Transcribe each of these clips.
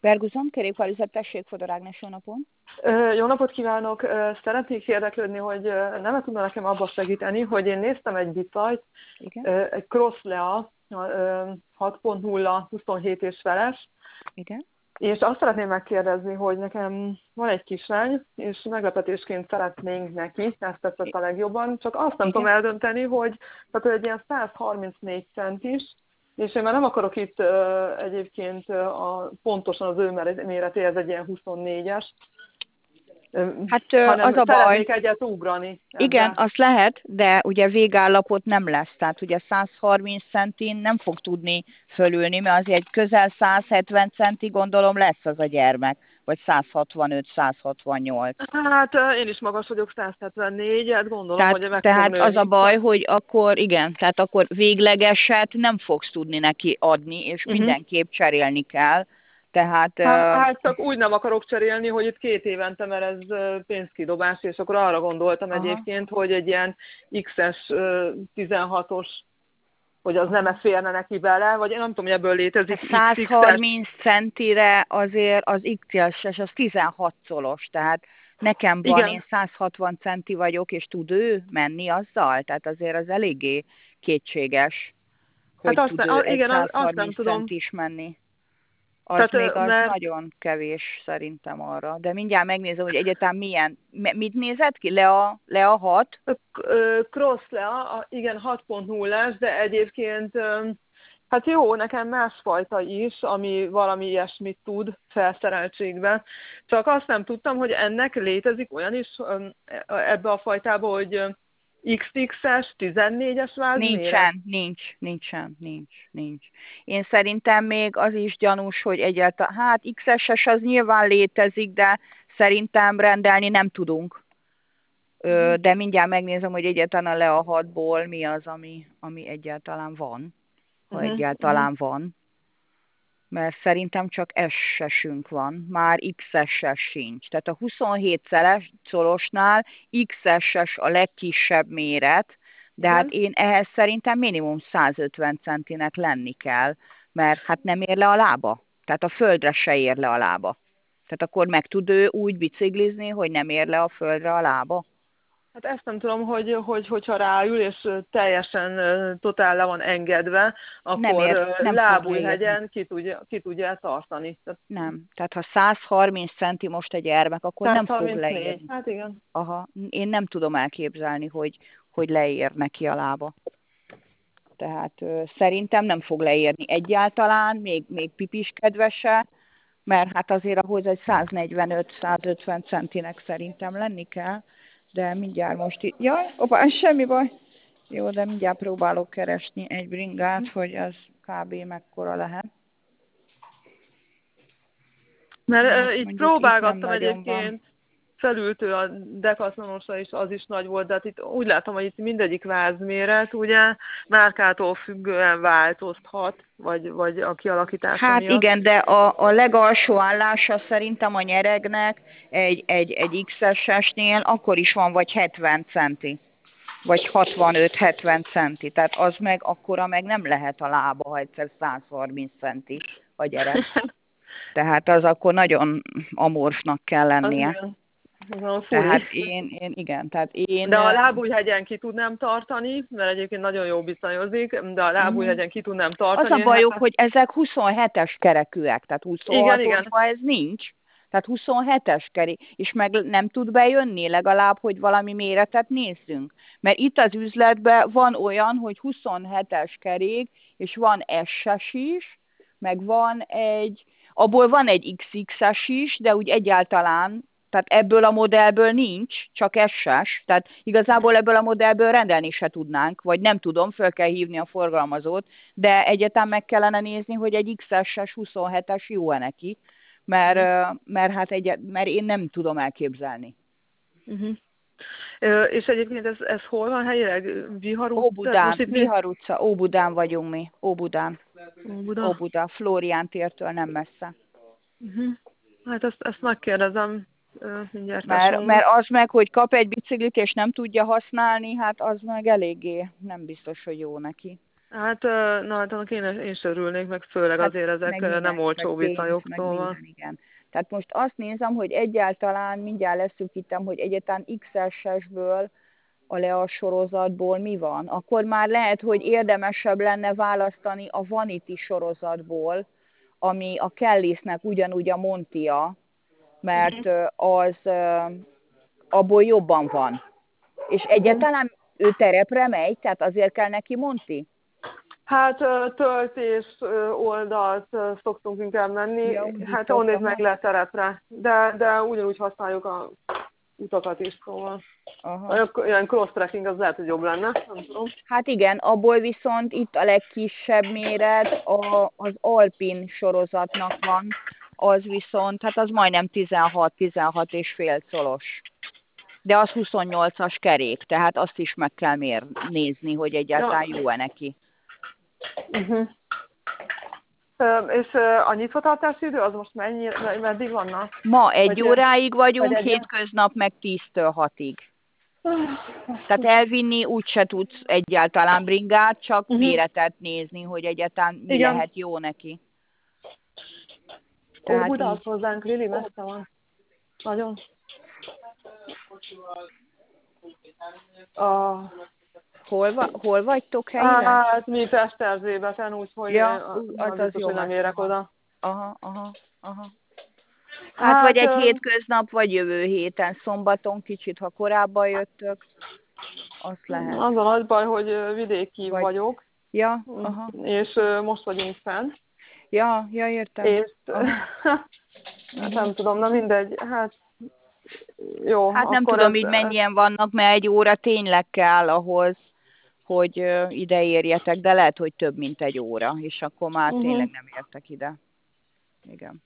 Ferguson, kerékpárüzlet, tessék, Fodor Ágnes, jó napon. Jó napot kívánok! Szeretnék érdeklődni, hogy nem tudna nekem abba segíteni, hogy én néztem egy bicajt, Igen, egy Crosslea 6.0, 27 és feles, igen. és azt szeretném megkérdezni, hogy nekem van egy kislány, és meglepetésként szeretnénk neki, ezt tetszett a legjobban, csak azt nem Igen. tudom eldönteni, hogy tehát ő egy ilyen 134 centis, és én már nem akarok itt egyébként pontosan az ő méretéhez egy ilyen 24-es, Hát hanem az a baj, szeretnék egyet ugrani igen, ebbe. azt lehet, de ugye végállapot nem lesz. Tehát ugye 130 centin nem fog tudni fölülni, mert azért egy közel 170 centi gondolom lesz az a gyermek, vagy 165-168. Hát én is magas vagyok, 174, hát gondolom, hogy meg fog Tehát az a nőni. baj, hogy akkor igen, tehát akkor véglegeset nem fogsz tudni neki adni, és Uh-huh. mindenképp cserélni kell. Tehát Hát csak úgy nem akarok cserélni, hogy itt 2 évente, mert ez pénzkidobás, és akkor arra gondoltam aha. egyébként, hogy egy ilyen XS 16-os, hogy az nem férne neki bele, vagy én nem tudom, hogy ebből létezik A XX-es. 130 centire azért az XS-es, az 16 szolos, tehát nekem van, én Igen, 160 centi vagyok, és tud ő menni azzal, tehát azért az eléggé kétséges, hát hogy tud ő egy igen, azt nem 130 tudom. centis menni. Az még Tehát, az mert nagyon kevés szerintem arra. De mindjárt megnézem, hogy egyetem milyen. Mit nézett ki? Le a 6? Crosslea, igen, 6.0-es, de egyébként hát jó, nekem másfajta is, ami valami ilyesmit tud felszereltségben. Csak azt nem tudtam, hogy ennek létezik olyan is ebbe a fajtába, hogy XX-es, 14-es vázméret. Nincs. Én szerintem még az is gyanús, hogy egyáltalán, hát XS-es az nyilván létezik, de szerintem rendelni nem tudunk. De mindjárt megnézem, hogy egyáltalán a Lea 6-ból mi az, ami egyáltalán van, ha Uh-huh, uh-huh. egyáltalán van. Mert szerintem csak S-esünk van, már XS-es sincs. Tehát a 27 szorosnál XS-es a legkisebb méret, de hát Igen. én ehhez szerintem minimum 150 centinek lenni kell, mert hát nem ér le a lába. Tehát a földre se ér le a lába. Tehát akkor meg tud ő úgy biciklizni, hogy nem ér le a földre a lába. Hát ezt nem tudom, hogyha ráül, és teljesen totál le van engedve, akkor Nem fog leérni. lábújhegyen ki tudja tartani. Tehát Nem. Tehát ha 130 centi most egy gyermek, akkor nem fog 134, leérni. hát igen. Aha, én nem tudom elképzelni, hogy leér neki a lába. Tehát szerintem nem fog leérni egyáltalán, még pipis kedvese, mert hát azért ahhoz egy 145-150 centinek szerintem lenni kell, de mindjárt most itt, jaj, opa, semmi baj. Jó, de mindjárt próbálok keresni egy bringát, hogy az kb. Mekkora lehet. Mert így Mondjuk itt nem próbálgattam nagyon van. egyébként, felültő a Decathlon-osra is, az is nagy volt, de hát itt úgy látom, hogy itt mindegyik vázméret, ugye, márkától függően változhat, vagy a kialakítása Hát miatt. igen, de a legalsó állása szerintem a nyeregnek egy XS-esnél akkor is van vagy 70 centi, vagy 65-70 centi. Tehát az meg akkora meg nem lehet a lába, ha egyszer 130 centi a gyerek. Tehát az akkor nagyon amorfnak kell Az lennie. igen, az a furi. Tehát igen, tehát én... De a lábújhegyen ki tudnám tartani, mert egyébként nagyon jó bizonyozik, de a lábújhegyen ki tudnám Az a tartani. bajuk, Hát, hogy ezek 27-es kerekűek, tehát igen, igen. 26-osban ez nincs. Tehát 27-es kerék, és meg nem tud bejönni legalább, hogy valami méretet nézzünk. Mert itt az üzletben van olyan, hogy 27-es kerék, és van S-es is, meg abból van egy XX-es is, de úgy egyáltalán, tehát ebből a modellből nincs, csak S-es, tehát igazából ebből a modellből rendelni se tudnánk, vagy nem tudom, föl kell hívni a forgalmazót, de egyetem meg kellene nézni, hogy egy XS-es 27-es jó-e neki, mert én nem tudom elképzelni. Uh-huh. És egyébként ez hol van helyileg? Vihar utca? Óbudán, Most itt Vihar utca, Óbudán vagyunk mi, Óbudán. Óbuda. Óbuda, Flórián tértől nem messze. Uh-huh. Hát ezt megkérdezem mindjárt Mert tesómnak. az meg, hogy kap egy biciklit és nem tudja használni, hát az meg eléggé nem biztos, hogy jó neki. Hát, na hát annak én sem örülnék, meg főleg Hát azért ezek meg nem minek, meg olcsó pénz, viszonyok, meg szóval. minden, igen. Tehát most azt nézem, hogy egyáltalán mindjárt leszűkítem, hogy egyáltalán XS-esből a Lea sorozatból mi van. Akkor már lehet, hogy érdemesebb lenne választani a Vanity sorozatból, ami a Kellisnek ugyanúgy a Montia, mert az abból jobban van. És egyáltalán ő terepre megy, tehát azért kell neki Monti? Hát töltés oldalt szoktunk inkább menni, Ja, úgy hát biztos, onnét meg aha. le terepre, de ugyanúgy használjuk a utakat is, szóval. Aha. Ilyen cross-tracking az lehet, hogy jobb lenne, nem tudom. Hát igen, abból viszont itt a legkisebb méret az Alpin sorozatnak van, az viszont, hát az majdnem 16 és fél colos. De az 28-as kerék, tehát azt is meg kell nézni, hogy Ja. egyáltalán jó-e neki. És a nyitvatartási idő az most meddig vannak? Ma 1 óráig Vagy vagyunk, egy... hétköznap meg 10-től 6-ig. Tehát elvinni úgyse tudsz egyáltalán bringát, csak méretet nézni, hogy egyáltalán mi Igen. lehet jó neki. Óbuda az hozzánk, Lili, messze van. Nagyon. Hol vagytok helyileg? Hát mi Pesterzsébeten, úgyhogy Ja, az az az biztos, jó hogy nem messze érek van. oda. Aha. Hát vagy Hát egy hétköznap, vagy jövő héten, szombaton kicsit, ha korábban jöttök, azt lehet. az a nagy baj, hogy vidéki Vagy, vagyok, ja, aha. és most vagyunk fenn. Ja, értem. És hát nem tudom, na mindegy, hát jó, Hát nem akkor tudom így mennyien vannak, mert 1 óra tényleg kell ahhoz, hogy ide érjetek, de lehet, hogy több, mint 1 óra, és akkor már tényleg nem értek ide. Igen.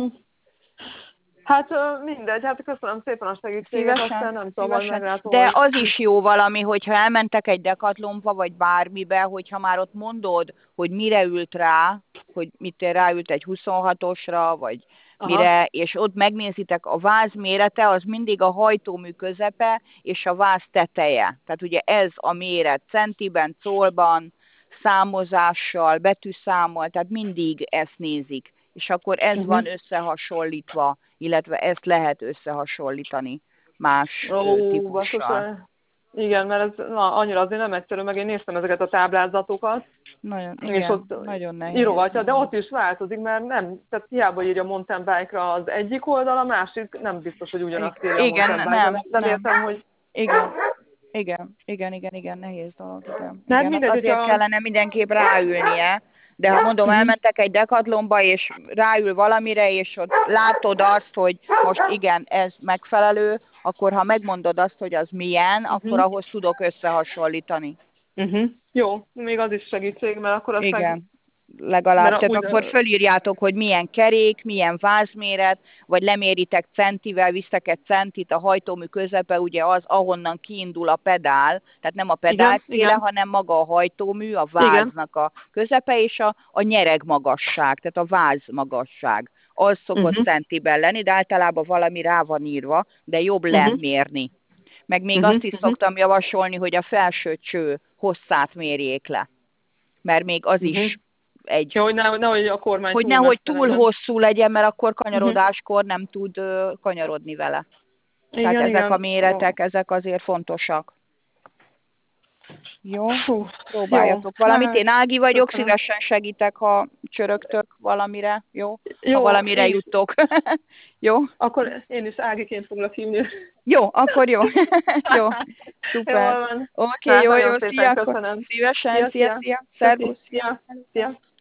Hát mindegy, hát köszönöm szépen a segítséget, aztán nem tudom, majd meglátom, De hogy... az is jó valami, hogyha elmentek egy Decathlonba, vagy bármibe, hogyha már ott mondod, hogy mire ült rá, hogy mit ráült egy 26-osra, vagy mire, és ott megnézitek a váz mérete, az mindig a hajtómű közepe és a váz teteje. Tehát ugye ez a méret centiben, colban, számozással, betűszámmal, tehát mindig ezt nézik. És akkor ez van összehasonlítva, illetve ezt lehet összehasonlítani más típussal. Igen, mert ez annyira azért nem egyszerű, meg én néztem ezeket a táblázatokat, Nagyon, és igen, ott nagyon nehéz. írogatja, de ott is változik, mert nem, tehát hiába írja mountain bike-ra az egyik oldal, a másik nem biztos, hogy ugyanazt írja igen, a mountain bike-ra. Nem értem, hogy... Igen, nehéz dolog, igen. Hát Igen, mindegy, azért hogyha... kellene mindenképp ráülnie, de ha mondom, elmentek egy Decathlonba, és ráül valamire, és ott látod azt, hogy most igen, ez megfelelő, akkor ha megmondod azt, hogy az milyen, akkor ahhoz tudok összehasonlítani. Jó, még az is segítség, mert akkor azt meg... Igen, legalább. Mert Tehát akkor fölírjátok, hogy milyen kerék, milyen vázméret, vagy leméritek centivel, visztek egy centit, a hajtómű közepe ugye az, ahonnan kiindul a pedál, tehát nem a pedál széle, hanem maga a hajtómű, a váznak a közepe, és a nyereg magasság, tehát a váz magasság. Az szokott centiben lenni, de általában valami rá van írva, de jobb lemérni. Meg még azt is szoktam javasolni, hogy a felső cső hosszát mérjék le. Mert még az is egy... Ja, hogy nehogy a kormány hogy nehogy túl hosszú legyen, mert akkor kanyarodáskor nem tud kanyarodni vele. Tehát ezek a méretek, ezek azért fontosak. Jó? Próbáljatok valamit. Én Ági vagyok, szívesen segítek, ha csörögtök valamire. Jó? Ha valamire juttok. Jó? Akkor én is Ágiként foglak hívni. Jó, akkor jó. Jó, szuper. Oké, jó, szia. Szívesen, szia. Szervusz. Szia.